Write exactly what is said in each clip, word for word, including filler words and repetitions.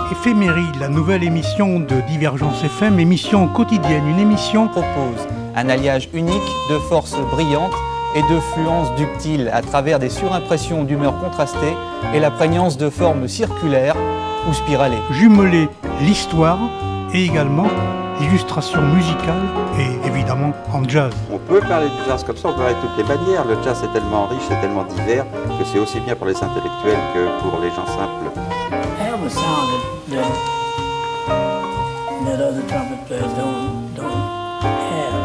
Éphéméride, la nouvelle émission de Divergence F M, émission quotidienne, une émission propose un alliage unique de forces brillantes et de fluences ductiles à travers des surimpressions d'humeurs contrastées et la prégnance de formes circulaires ou spiralées. Jumeler l'histoire et également l'illustration musicale et évidemment en jazz. On peut parler de jazz comme ça, on peut parler de toutes les manières. Le jazz est tellement riche, c'est tellement divers que c'est aussi bien pour les intellectuels que pour les gens simples. I have a sound that, that, that other trumpet players don't, don't have.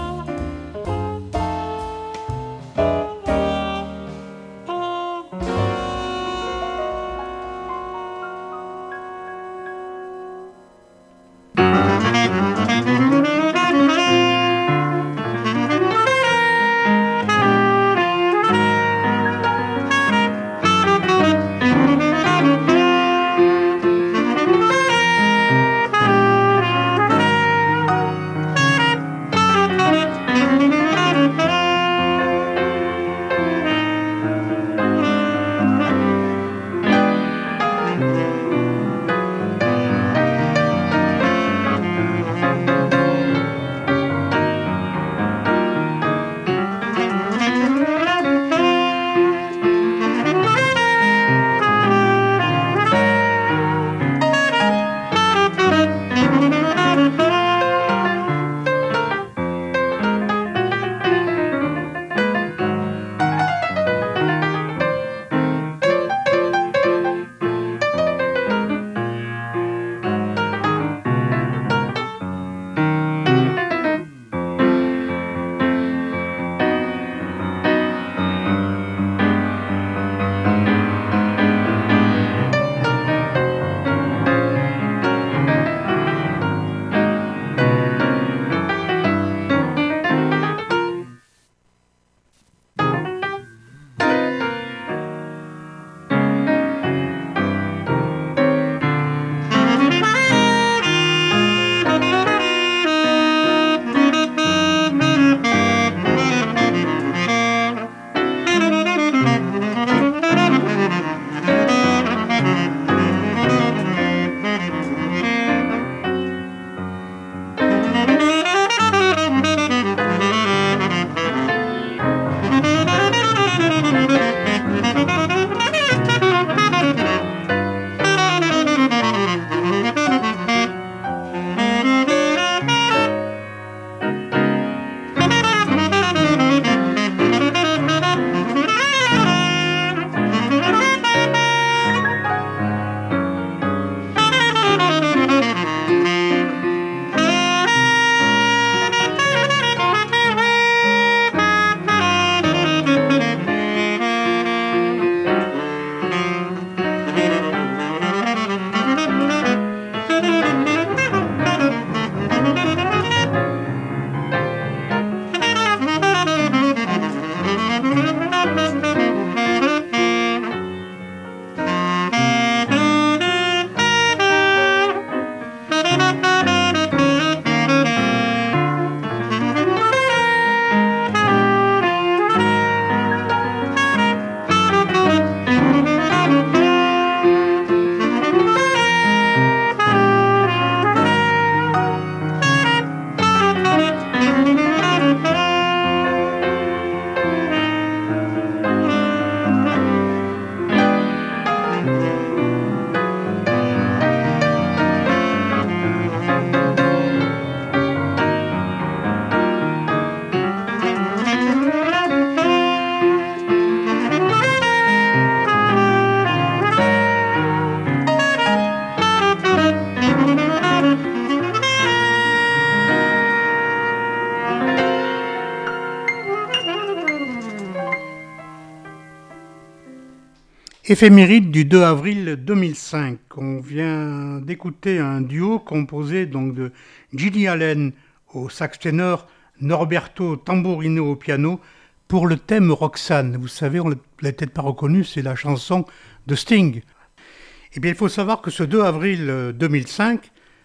Éphéméride du deux avril deux mille cinq. On vient d'écouter un duo composé donc de Gilly Allen au sax ténor, Norberto Tamburino au piano pour le thème Roxane. Vous savez, on ne l'a peut-être pas reconnu, c'est la chanson de Sting. Eh bien, il faut savoir que ce deux avril deux mille cinq,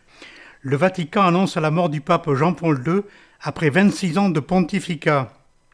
le Vatican annonce la mort du pape Jean-Paul deux après vingt-six ans de pontificat.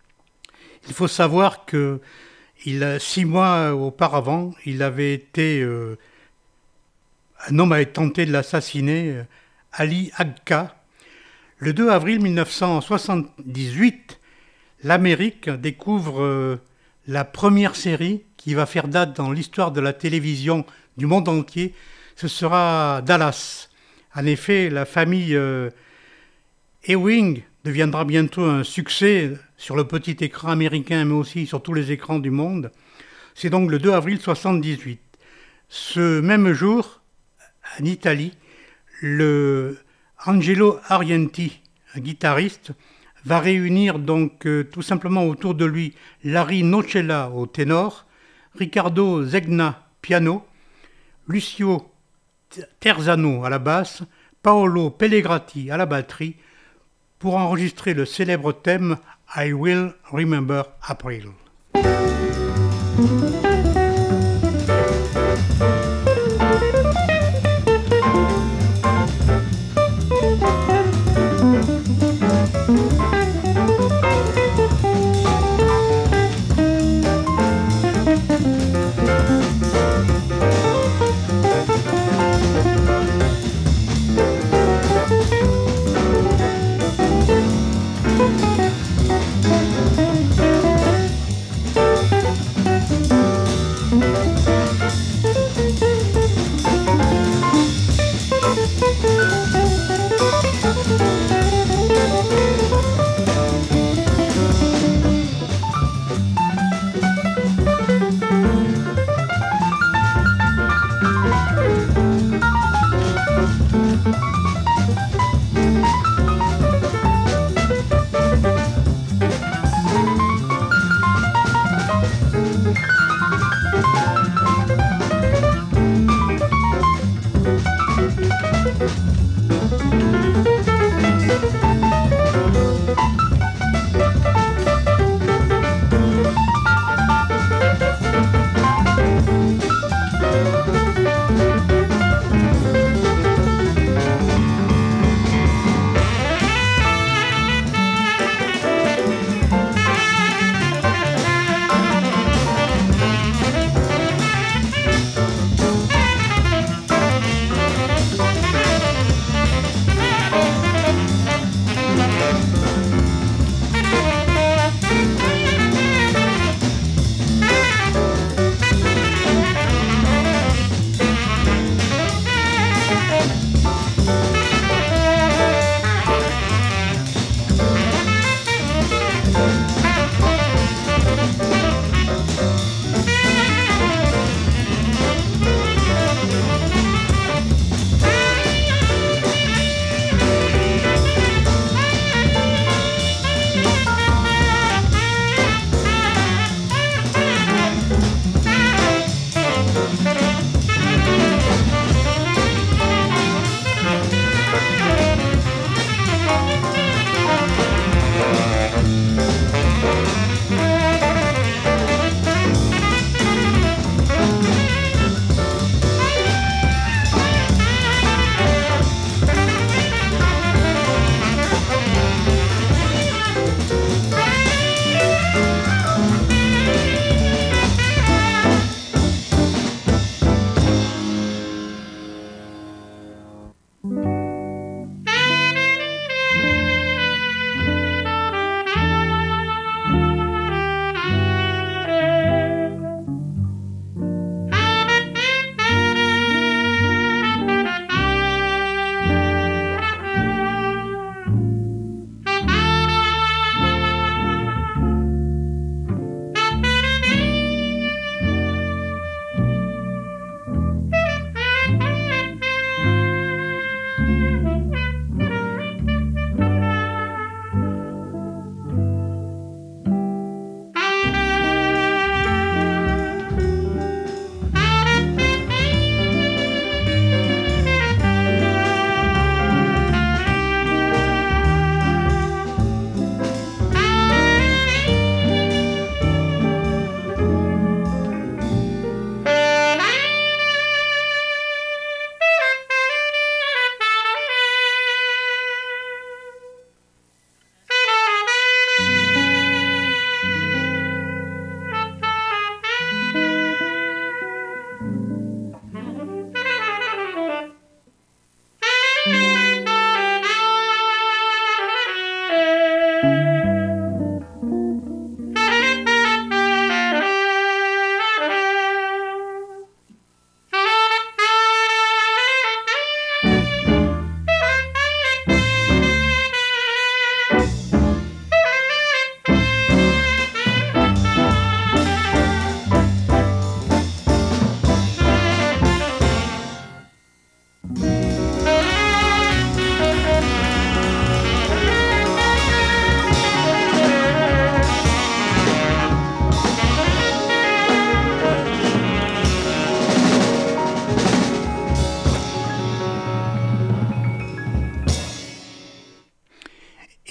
Il faut savoir que il, six mois auparavant, il avait été euh, un homme avait tenté de l'assassiner, Ali Agca. Le deux avril mille neuf cent soixante-dix-huit, l'Amérique découvre la première série qui va faire date dans l'histoire de la télévision du monde entier. Ce sera Dallas. En effet, la famille euh, Ewing deviendra bientôt un succès sur le petit écran américain, mais aussi sur tous les écrans du monde. C'est donc le deux avril soixante-dix-huit. Ce même jour, en Italie, le Angelo Arienti, un guitariste, va réunir donc euh, tout simplement autour de lui Larry Nocella au ténor, Riccardo Zegna piano, Lucio Terzano à la basse, Paolo Pellegrati à la batterie, pour enregistrer le célèbre thème I Will Remember April.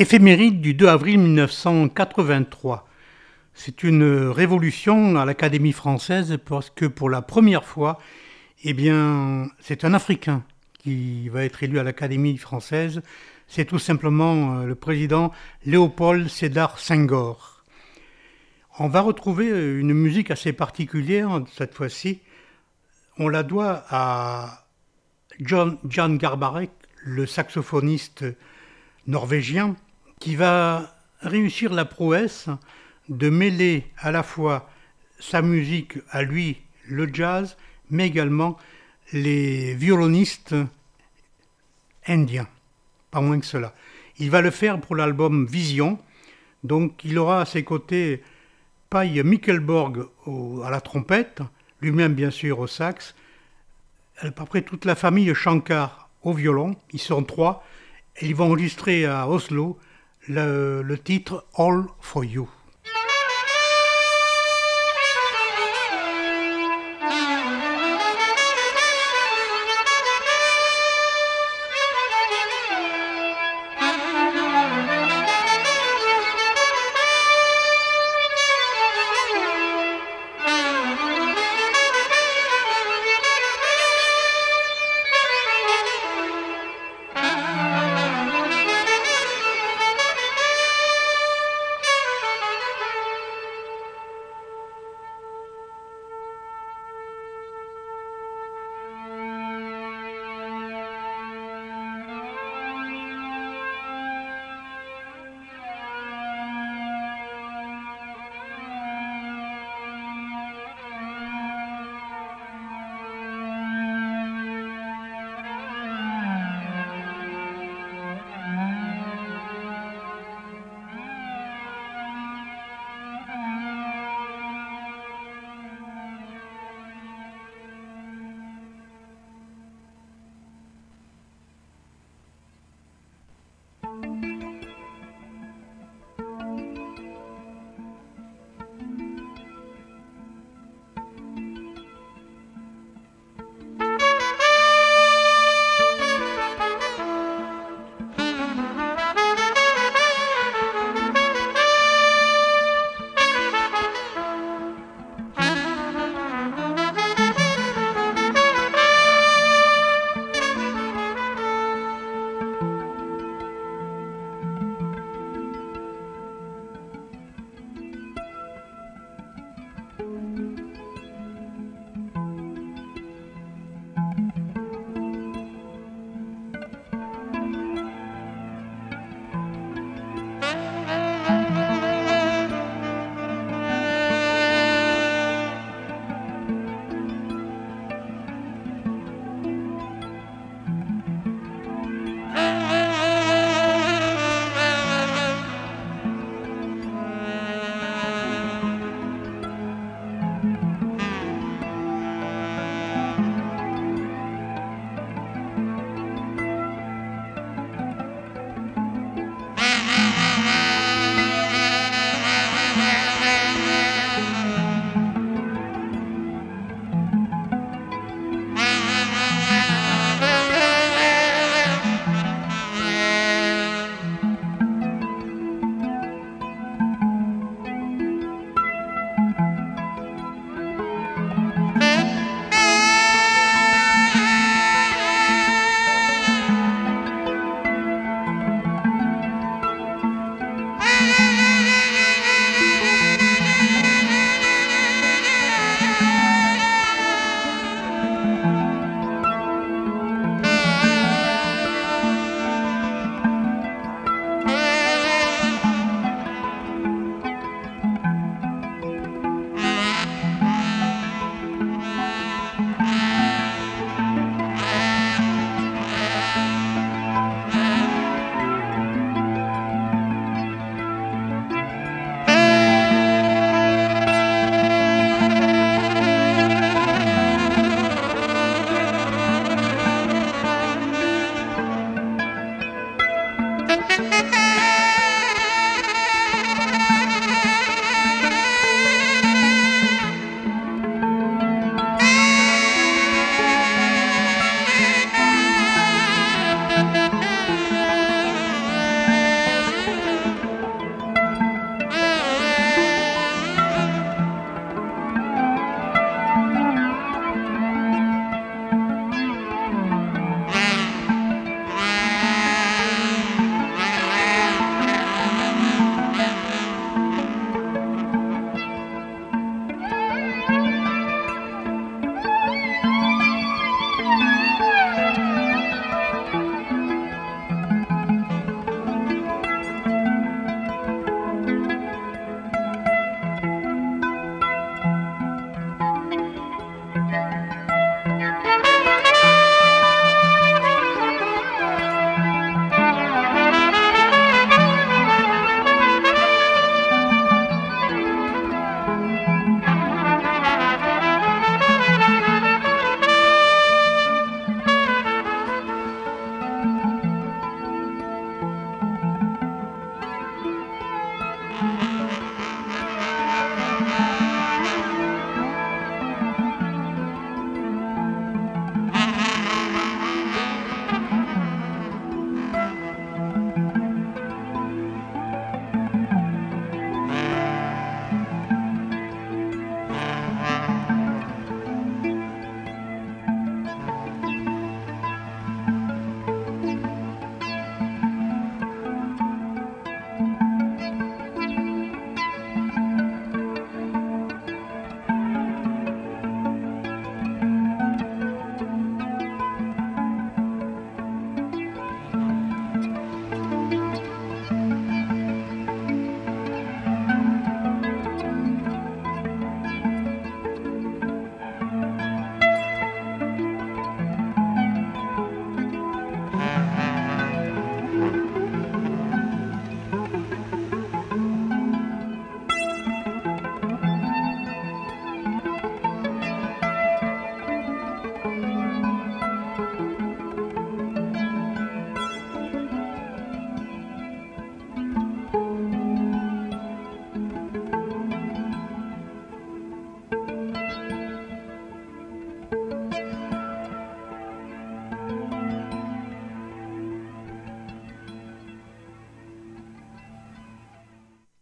Éphéméride du deux avril mille neuf cent quatre-vingt-trois. C'est une révolution à l'Académie française parce que pour la première fois, eh bien, c'est un Africain qui va être élu à l'Académie française. C'est tout simplement le président Léopold Sédar Senghor. On va retrouver une musique assez particulière cette fois-ci. On la doit à John, Jan Garbarek, le saxophoniste norvégien, qui va réussir la prouesse de mêler à la fois sa musique à lui, le jazz, mais également les violonistes indiens, pas moins que cela. Il va le faire pour l'album Vision, donc il aura à ses côtés Paille Mikkelborg au, à la trompette, lui-même bien sûr au sax, après toute la famille Shankar au violon, ils sont trois, et ils vont enregistrer à Oslo le, le titre All for You.